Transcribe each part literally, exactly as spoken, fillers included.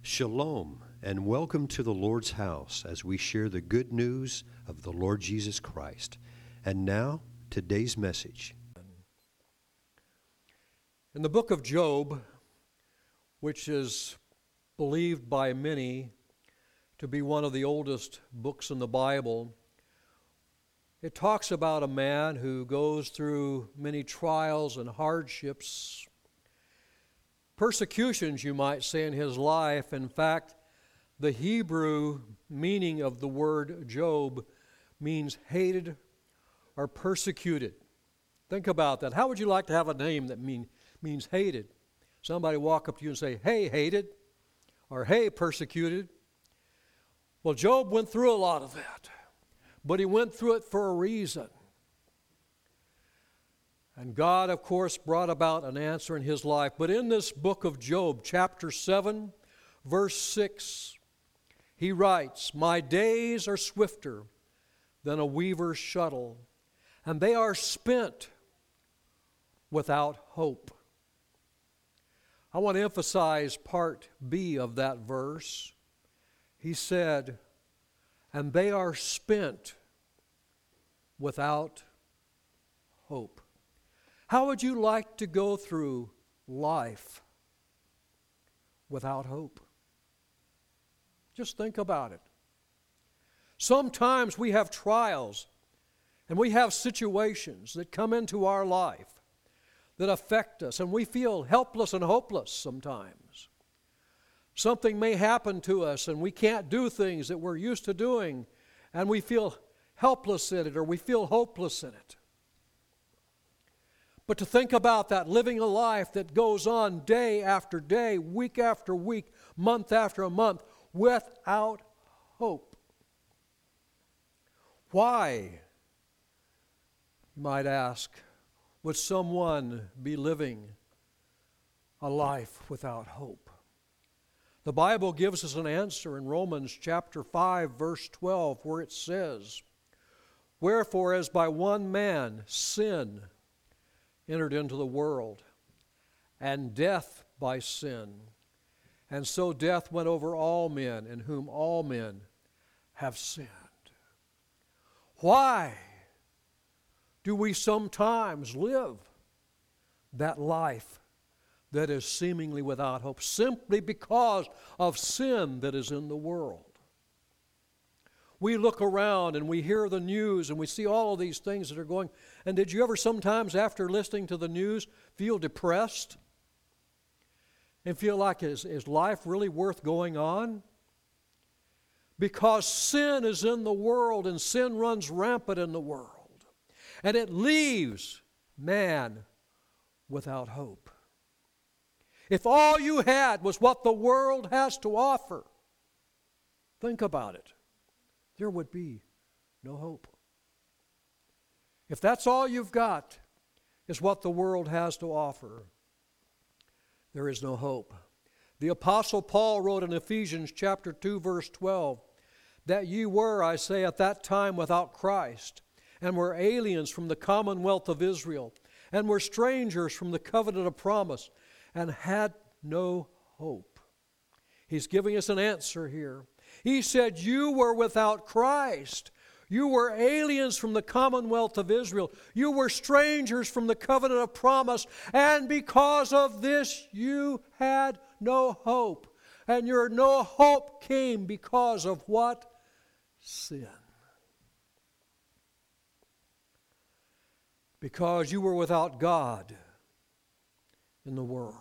Shalom, and welcome to the Lord's house as we share the good news of the Lord Jesus Christ. And now, today's message. In the book of Job, which is believed by many to be one of the oldest books in the Bible, it talks about a man who goes through many trials and hardships, persecutions, you might say, in his life. In fact, the Hebrew meaning of the word Job means hated or persecuted. Think about that. How would you like to have a name that mean, means hated? Somebody walk up to you and say, "Hey, hated," or "Hey, persecuted." Well, Job went through a lot of that, but he went through it for a reason. And God, of course, brought about an answer in his life. But in this book of Job, chapter seven, verse six, he writes, "My days are swifter than a weaver's shuttle, and they are spent without hope." I want to emphasize part B of that verse. He said, "And they are spent without hope." How would you like to go through life without hope? Just think about it. Sometimes we have trials and we have situations that come into our life that affect us, and we feel helpless and hopeless sometimes. Something may happen to us and we can't do things that we're used to doing, and we feel helpless in it or we feel hopeless in it. But to think about that, living a life that goes on day after day, week after week, month after month, without hope. Why, you might ask, would someone be living a life without hope? The Bible gives us an answer in Romans chapter five, verse twelve, where it says, "Wherefore, as by one man sin entered into the world, and death by sin. And so death went over all men, in whom all men have sinned." Why do we sometimes live that life that is seemingly without hope? Simply because of sin that is in the world. We look around and we hear the news and we see all of these things that are going. And did you ever sometimes, after listening to the news, feel depressed? And feel like, is, is life really worth going on? Because sin is in the world, and sin runs rampant in the world. And it leaves man without hope. If all you had was what the world has to offer, think about it. There would be no hope. If that's all you've got is what the world has to offer, there is no hope. The Apostle Paul wrote in Ephesians chapter two, verse twelve, "That ye were, I say, at that time without Christ, and were aliens from the commonwealth of Israel, and were strangers from the covenant of promise, and had no hope." He's giving us an answer here. He said, you were without Christ. You were aliens from the commonwealth of Israel. You were strangers from the covenant of promise. And because of this, you had no hope. And your no hope came because of what? Sin. Because you were without God in the world.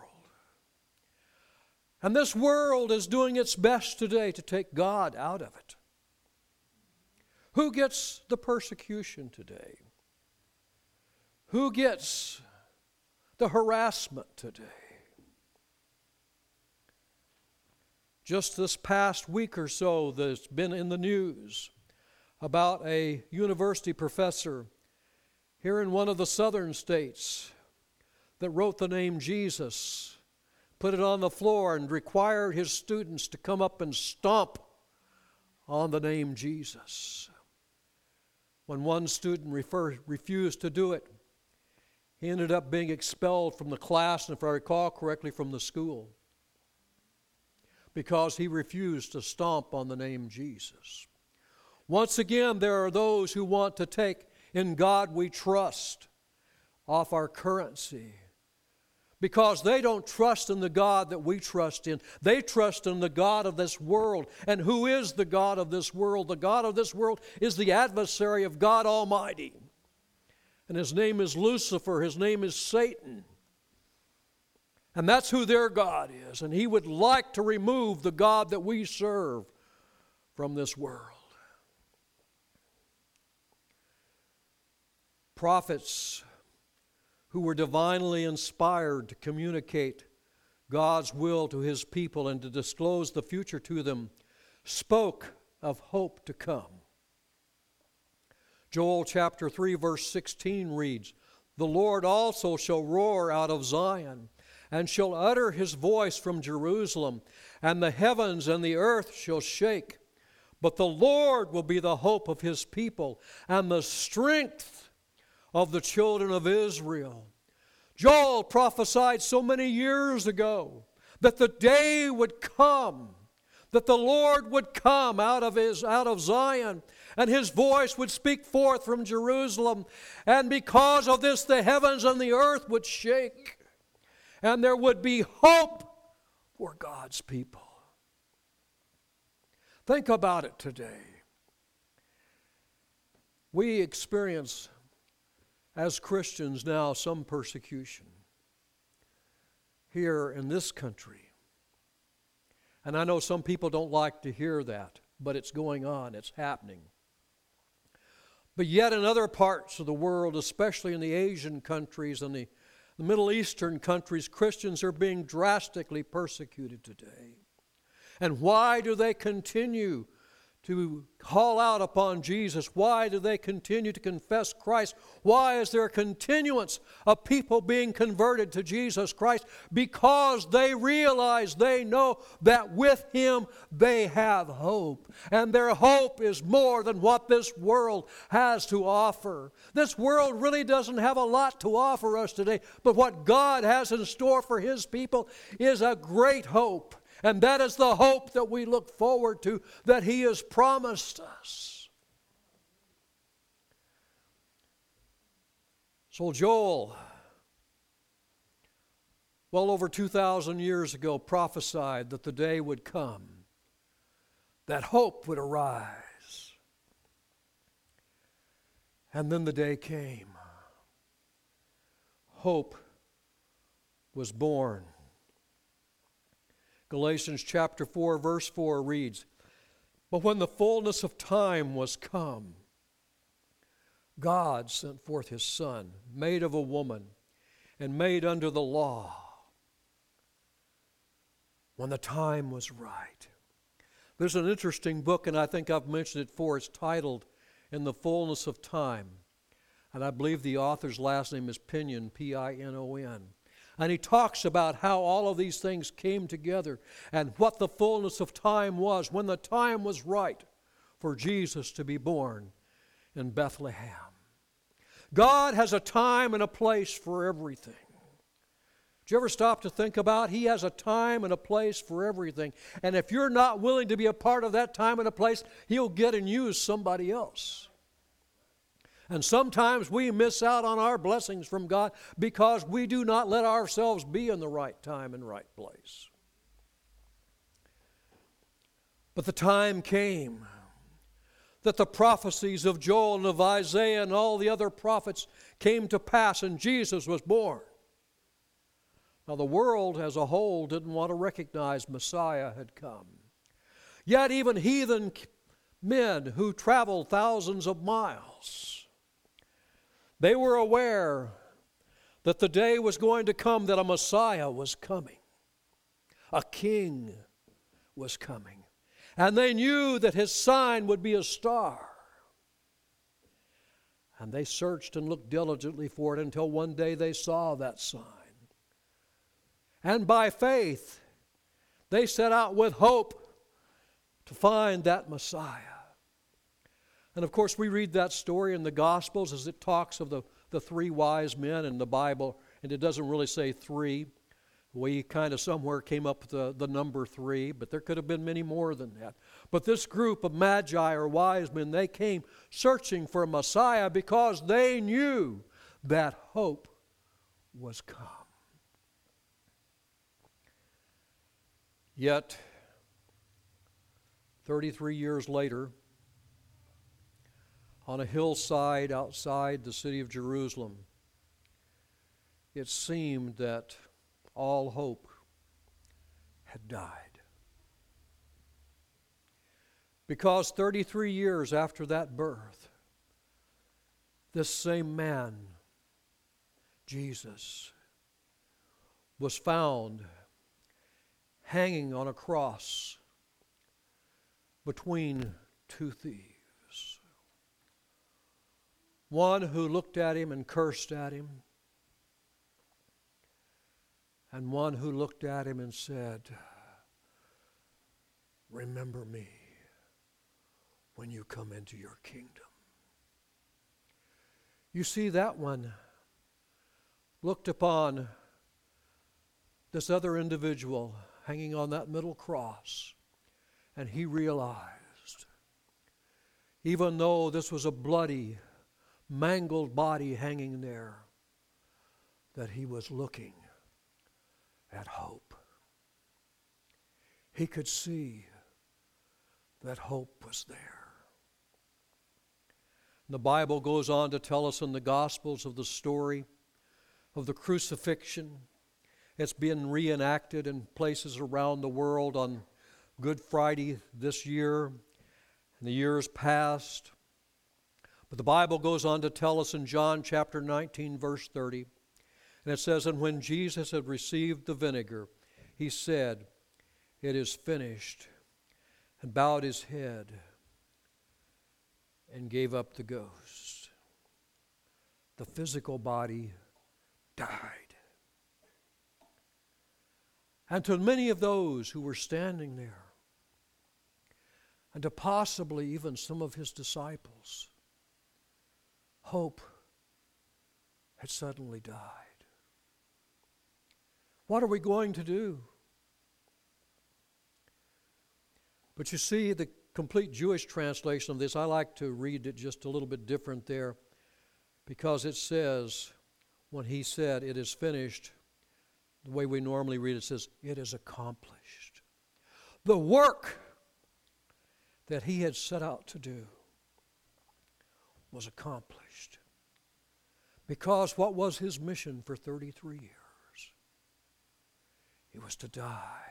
And this world is doing its best today to take God out of it. Who gets the persecution today? Who gets the harassment today? Just this past week or so, there's been in the news about a university professor here in one of the southern states that wrote the name Jesus, put it on the floor, and required his students to come up and stomp on the name Jesus. When one student refer, refused to do it, he ended up being expelled from the class, and if I recall correctly, from the school. because he refused to stomp on the name Jesus. Once again, there are those who want to take "In God We Trust" off our currency because they don't trust in the God that we trust in. They trust in the God of this world. And who is the God of this world? The God of this world is the adversary of God Almighty. And his name is Lucifer. His name is Satan. And that's who their God is. And he would like to remove the God that we serve from this world. Prophets who were divinely inspired to communicate God's will to his people and to disclose the future to them spoke of hope to come. Joel chapter three verse sixteen reads, "The Lord also shall roar out of Zion, and shall utter his voice from Jerusalem, and the heavens and the earth shall shake. But the Lord will be the hope of his people, and the strength of the children of Israel." Joel prophesied so many years ago that the day would come, that the Lord would come out of his out of Zion, and his voice would speak forth from Jerusalem, and because of this the heavens and the earth would shake, and there would be hope for God's people. Think about it today. We experience, as Christians now, some persecution here in this country. And I know some people don't like to hear that, but it's going on, it's happening. But yet in other parts of the world, especially in the Asian countries and the, the Middle Eastern countries, Christians are being drastically persecuted today. And why do they continue to call out upon Jesus? Why do they continue to confess Christ? Why is there a continuance of people being converted to Jesus Christ? Because they realize, they know that with him they have hope. And their hope is more than what this world has to offer. This world really doesn't have a lot to offer us today, but what God has in store for his people is a great hope. And that is the hope that we look forward to, that he has promised us. So Joel, well over two thousand years ago, prophesied that the day would come, that hope would arise. And then the day came. Hope was born. Galatians chapter four verse four reads, "But when the fullness of time was come, God sent forth his Son, made of a woman, and made under the law, when the time was right." There's an interesting book, and I think I've mentioned it before. It's titled "In the Fullness of Time." And I believe the author's last name is Pinion, P I N O N. And he talks about how all of these things came together and what the fullness of time was, when the time was right for Jesus to be born in Bethlehem. God has a time and a place for everything. Did you ever stop to think about? He has a time and a place for everything. And if you're not willing to be a part of that time and a place, he'll get and use somebody else. And sometimes we miss out on our blessings from God because we do not let ourselves be in the right time and right place. But the time came that the prophecies of Joel and of Isaiah and all the other prophets came to pass, and Jesus was born. Now the world as a whole didn't want to recognize Messiah had come. Yet even heathen men who traveled thousands of miles, they were aware that the day was going to come that a Messiah was coming. A king was coming. And they knew that his sign would be a star. And they searched and looked diligently for it until one day they saw that sign. And by faith, they set out with hope to find that Messiah. And of course, we read that story in the Gospels as it talks of the, the three wise men in the Bible, and it doesn't really say three. We kind of somewhere came up with the, the number three, but there could have been many more than that. But this group of magi or wise men, they came searching for a Messiah because they knew that hope was come. Yet, thirty-three years later, on a hillside outside the city of Jerusalem, it seemed that all hope had died. Because thirty-three years after that birth, this same man, Jesus, was found hanging on a cross between two thieves. One who looked at him and cursed at him, and one who looked at him and said, "Remember me when you come into your kingdom." You see, that one looked upon this other individual hanging on that middle cross, and he realized, even though this was a bloody, mangled body hanging there, that he was looking at hope. He could see that hope was there. The Bible goes on to tell us in the Gospels of the story of the crucifixion. It's been reenacted in places around the world on Good Friday this year and the years past. But the Bible goes on to tell us in John chapter nineteen, verse thirty, and it says, "And when Jesus had received the vinegar, he said, 'It is finished,' and bowed his head and gave up the ghost." The physical body died. And to many of those who were standing there, and to possibly even some of his disciples, hope had suddenly died. What are we going to do? But you see, the complete Jewish translation of this, I like to read it just a little bit different there, because it says, when he said, "It is finished," the way we normally read it says, "It is accomplished." The work that he had set out to do was accomplished. Because what was his mission for thirty-three years? It was to die.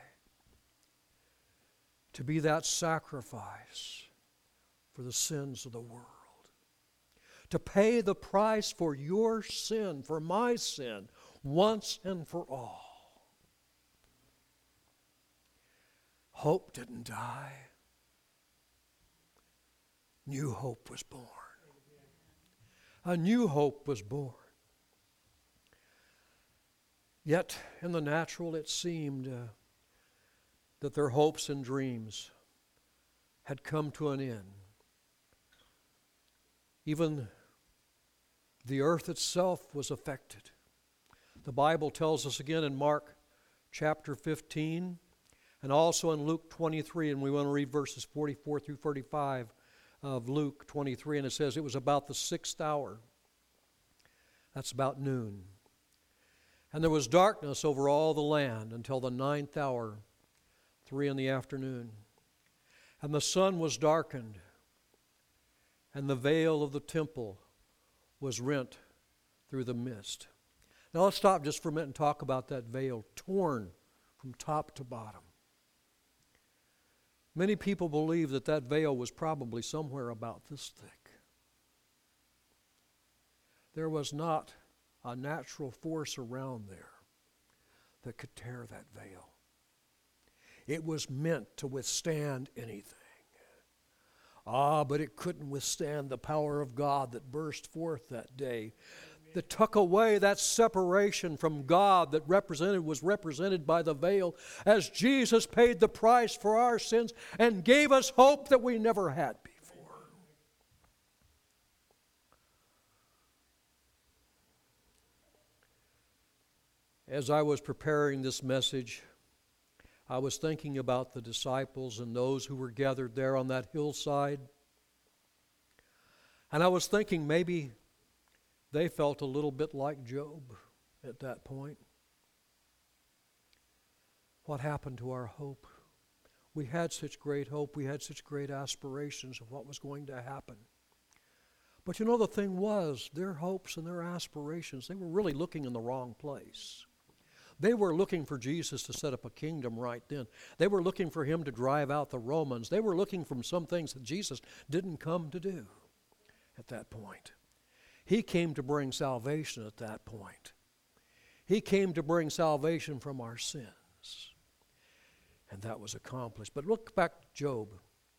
To be that sacrifice for the sins of the world. To pay the price for your sin, for my sin, once and for all. Hope didn't die. New hope was born. A new hope was born. Yet, in the natural, it seemed uh, that their hopes and dreams had come to an end. Even the earth itself was affected. The Bible tells us again in Mark chapter fifteen, and also in Luke twenty-three, and we want to read verses forty-four through thirty-five of Luke twenty-three, and it says, "It was about the sixth hour." That's about noon. "And there was darkness over all the land until the ninth hour, three in the afternoon. And the sun was darkened, and the veil of the temple was rent through the midst." Now let's stop just for a minute and talk about that veil, torn from top to bottom. Many people believe that that veil was probably somewhere about this thick. There was not a natural force around there that could tear that veil. It was meant to withstand anything. Ah, but it couldn't withstand the power of God that burst forth that day. That took away that separation from God that represented was represented by the veil, as Jesus paid the price for our sins and gave us hope that we never had before. As I was preparing this message, I was thinking about the disciples and those who were gathered there on that hillside. And I was thinking maybe they felt a little bit like Job at that point. What happened to our hope? We had such great hope. We had such great aspirations of what was going to happen. But you know, the thing was, their hopes and their aspirations, they were really looking in the wrong place. They were looking for Jesus to set up a kingdom right then. They were looking for him to drive out the Romans. They were looking for some things that Jesus didn't come to do at that point. He came to bring salvation at that point. He came to bring salvation from our sins. And that was accomplished. But look back to Job.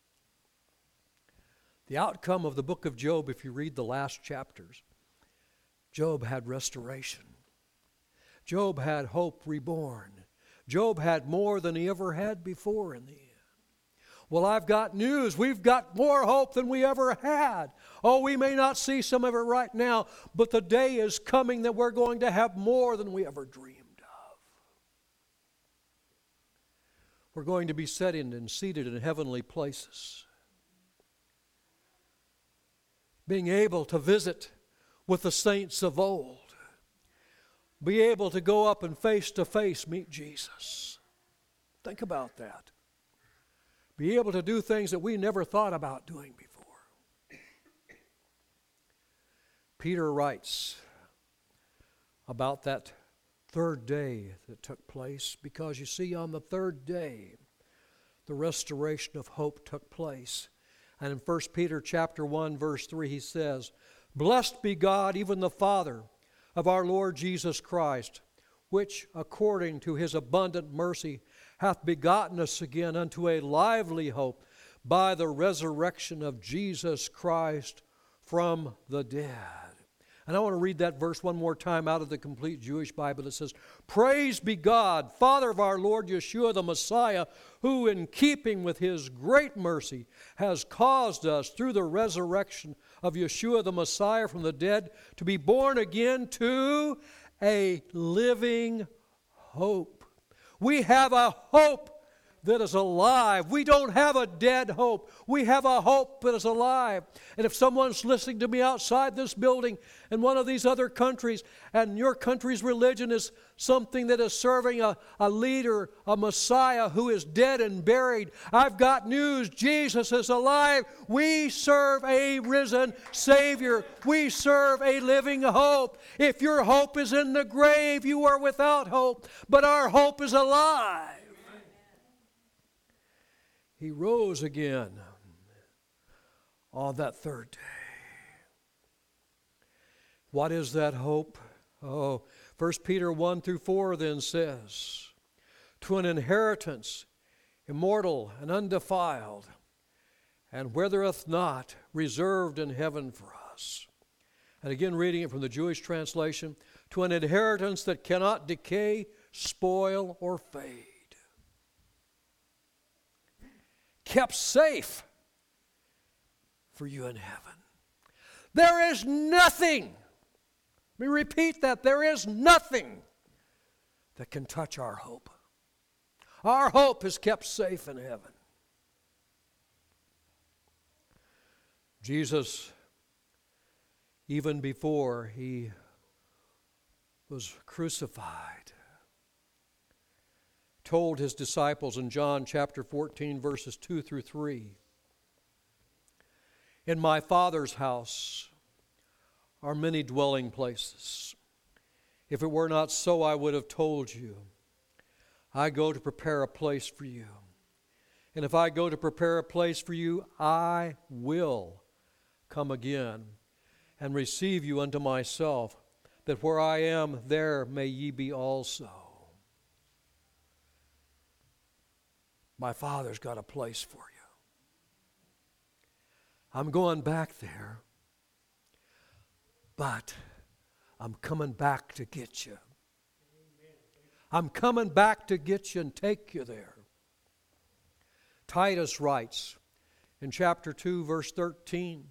The outcome of the book of Job, if you read the last chapters, Job had restoration. Job had hope reborn. Job had more than he ever had before in the end. Well, I've got news. We've got more hope than we ever had. Oh, we may not see some of it right now, but the day is coming that we're going to have more than we ever dreamed of. We're going to be setting and seated in heavenly places, being able to visit with the saints of old, be able to go up and face to face meet Jesus. Think about that. Be able to do things that we never thought about doing before. Peter writes about that third day that took place, because you see, on the third day, the restoration of hope took place. And in First Peter chapter one, verse three, he says, "Blessed be God, even the Father of our Lord Jesus Christ, which according to his abundant mercy hath begotten us again unto a lively hope by the resurrection of Jesus Christ from the dead." And I want to read that verse one more time out of the Complete Jewish Bible. It says, "Praise be God, Father of our Lord Yeshua the Messiah, who in keeping with his great mercy has caused us through the resurrection of Yeshua the Messiah from the dead to be born again to a living hope." We have a hope that is alive. We don't have a dead hope. We have a hope that is alive. And if someone's listening to me outside this building in one of these other countries, and your country's religion is something that is serving a, a leader, a Messiah who is dead and buried, I've got news. Jesus is alive. We serve a risen Savior. We serve a living hope. If your hope is in the grave, you are without hope. But our hope is alive. He rose again on that third day. What is that hope? Oh, First Peter one through four then says, "To an inheritance immortal and undefiled, and withereth not, reserved in heaven for us." And again, reading it from the Jewish translation, "To an inheritance that cannot decay, spoil, or fade." Kept safe for you in heaven. There is nothing, let me repeat that, there is nothing that can touch our hope. Our hope is kept safe in heaven. Jesus, even before he was crucified, told his disciples in John chapter fourteen, verses two through three, "In my Father's house are many dwelling places. If it were not so, I would have told you. I go to prepare a place for you. And if I go to prepare a place for you, I will come again and receive you unto myself, that where I am, there may ye be also." My Father's got a place for you. I'm going back there, but I'm coming back to get you. I'm coming back to get you and take you there. Titus writes in chapter two, verse thirteen,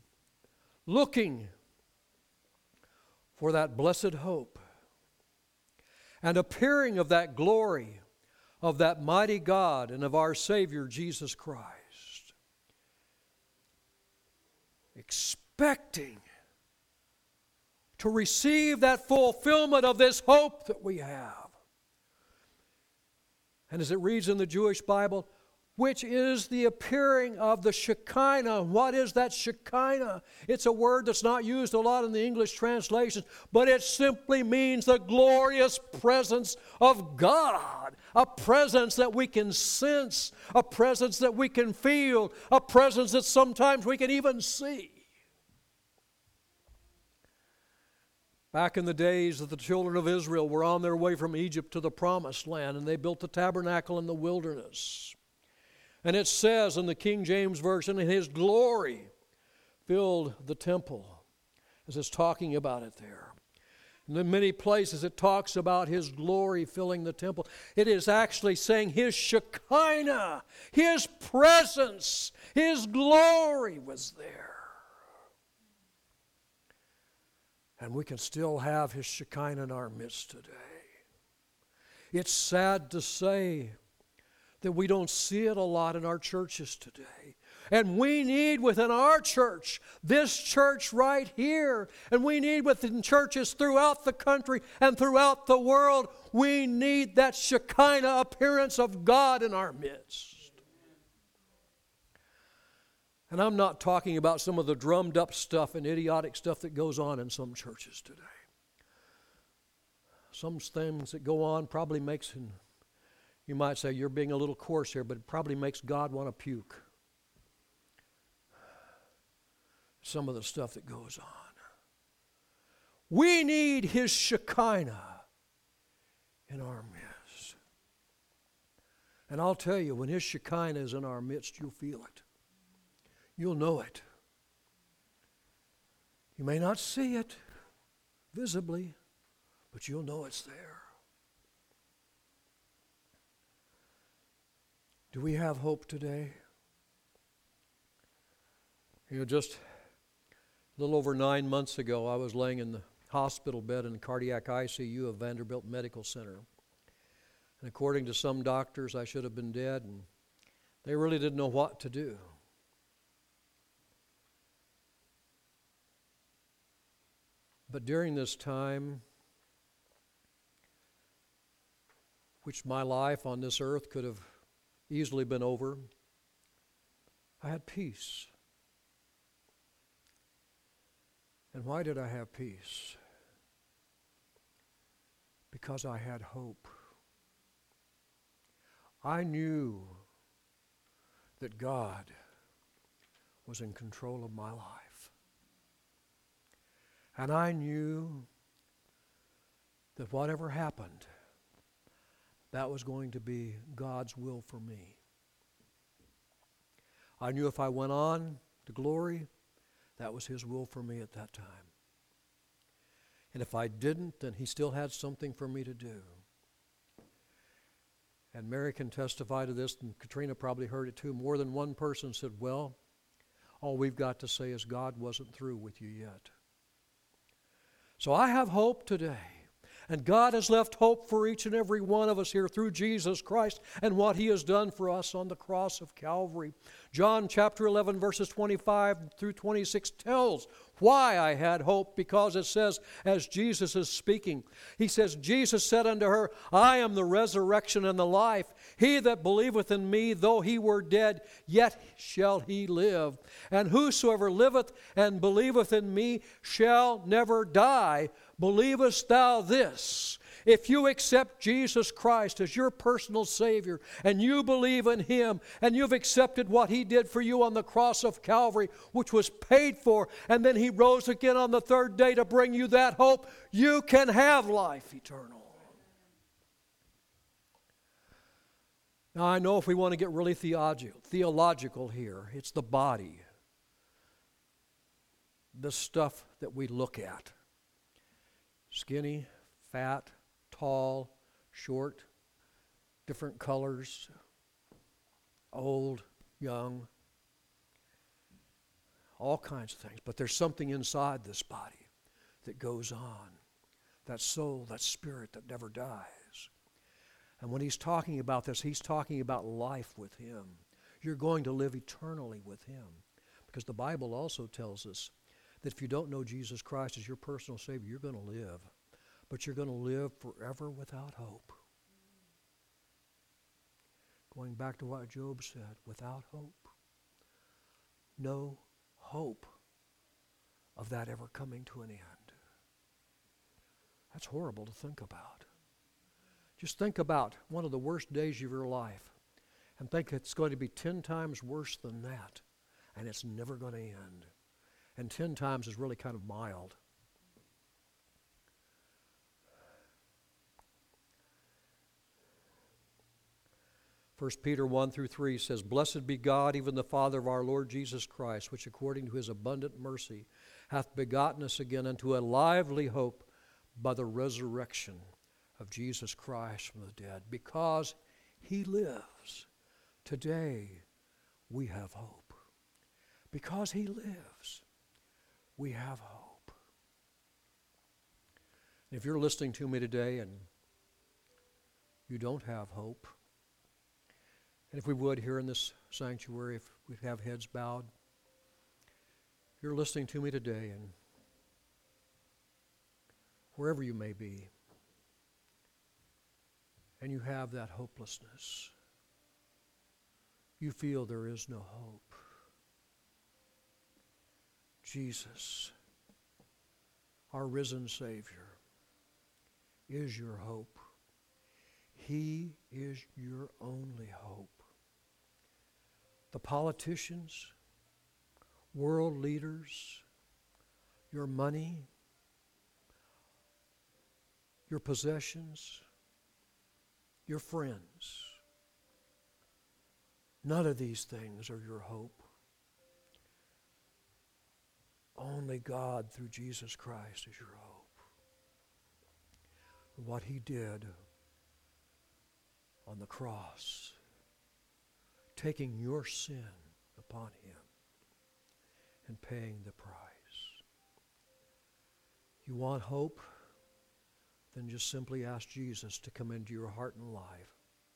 "Looking for that blessed hope and appearing of that glory of that mighty God and of our Savior Jesus Christ. Expecting to receive that fulfillment of this hope that we have. And as it reads in the Jewish Bible, which is the appearing of the Shekinah. What is that Shekinah? It's a word that's not used a lot in the English translations, but it simply means the glorious presence of God. A presence that we can sense, a presence that we can feel, a presence that sometimes we can even see. Back in the days that the children of Israel were on their way from Egypt to the Promised Land, and they built the tabernacle in the wilderness. And it says in the King James Version, and His glory filled the temple, as it's talking about it there. And in many places it talks about His glory filling the temple. It is actually saying His Shekinah, His presence, His glory was there. And we can still have His Shekinah in our midst today. It's sad to say that we don't see it a lot in our churches today. And we need within our church, this church right here, and we need within churches throughout the country and throughout the world, we need that Shekinah appearance of God in our midst. And I'm not talking about some of the drummed up stuff and idiotic stuff that goes on in some churches today. Some things that go on probably makes, and you might say you're being a little coarse here, but it probably makes God want to puke. Some of the stuff that goes on. We need His Shekinah in our midst. And I'll tell you, when His Shekinah is in our midst, you'll feel it. You'll know it. You may not see it visibly, but you'll know it's there. Do we have hope today? You know, just a little over nine months ago, I was laying in the hospital bed in the cardiac I C U of Vanderbilt Medical Center. And according to some doctors, I should have been dead, and they really didn't know what to do. But during this time, which my life on this earth could have easily been over, I had peace. And why did I have peace? Because I had hope. I knew that God was in control of my life. And I knew that whatever happened, that was going to be God's will for me. I knew if I went on to glory, that was His will for me at that time. And if I didn't, then He still had something for me to do. And Mary can testify to this, and Katrina probably heard it too. More than one person said, well, all we've got to say is God wasn't through with you yet. So I have hope today. And God has left hope for each and every one of us here through Jesus Christ and what He has done for us on the cross of Calvary. John chapter eleven, verses twenty-five through twenty-six tells why I had hope, because it says, as Jesus is speaking, He says, Jesus said unto her, I am the resurrection and the life. He that believeth in me, though he were dead, yet shall he live. And whosoever liveth and believeth in me shall never die. Believest thou this? If you accept Jesus Christ as your personal Savior and you believe in Him and you've accepted what He did for you on the cross of Calvary, which was paid for, and then He rose again on the third day to bring you that hope, you can have life eternal. Now I know if we want to get really theological, theological here, it's the body. The stuff that we look at. Skinny, fat, tall, short, different colors, old, young, all kinds of things. But there's something inside this body that goes on that soul, that spirit that never dies. And when he's talking about this, he's talking about life with him. You're going to live eternally with him. Because the Bible also tells us that if you don't know Jesus Christ as your personal Savior, you're going to live. But you're going to live forever without hope. Going back to what Job said, without hope. No hope of that ever coming to an end. That's horrible to think about. Just think about one of the worst days of your life and think it's going to be ten times worse than that, and it's never going to end. And ten times is really kind of mild. First Peter one through three says, Blessed be God, even the Father of our Lord Jesus Christ, which according to his abundant mercy hath begotten us again unto a lively hope by the resurrection of Jesus Christ from the dead. Because he lives, today we have hope. Because he lives, we have hope. And if you're listening to me today and you don't have hope, and if we would, here in this sanctuary, if we have heads bowed, you're listening to me today, and wherever you may be, and you have that hopelessness, you feel there is no hope. Jesus, our risen Savior, is your hope. He is your only hope. The politicians, world leaders, your money, your possessions, your friends, none of these things are your hope. Only God through Jesus Christ is your hope. What he did on the cross, taking your sin upon him and paying the price. You want hope? Then just simply ask Jesus to come into your heart and life.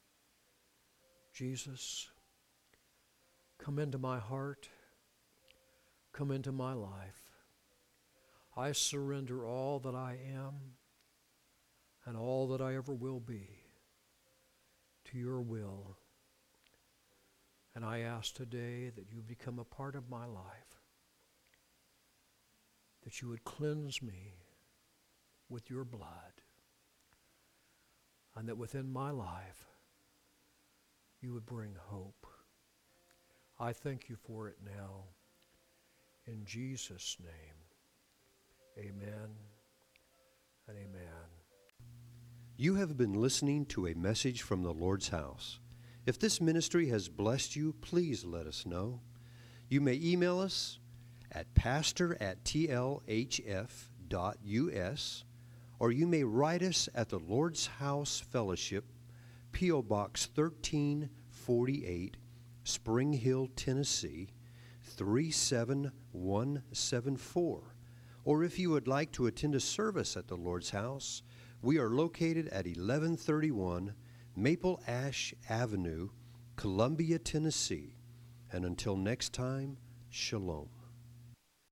Jesus, come into my heart. Come into my life. I surrender all that I am and all that I ever will be to your will. And I ask today that you become a part of my life, that you would cleanse me with your blood, and that within my life you would bring hope. I thank you for it now. In Jesus' name, amen and amen. You have been listening to a message from the Lord's house. If this ministry has blessed you, please let us know. You may email us at pastor at t l h f dot u s, or you may write us at the Lord's House Fellowship, P O Box thirteen forty-eight, Spring Hill, Tennessee, three seven one seven four. Or if you would like to attend a service at the Lord's House, we are located at eleven thirty-one Maple Ash Avenue, Columbia, Tennessee. And until next time, shalom.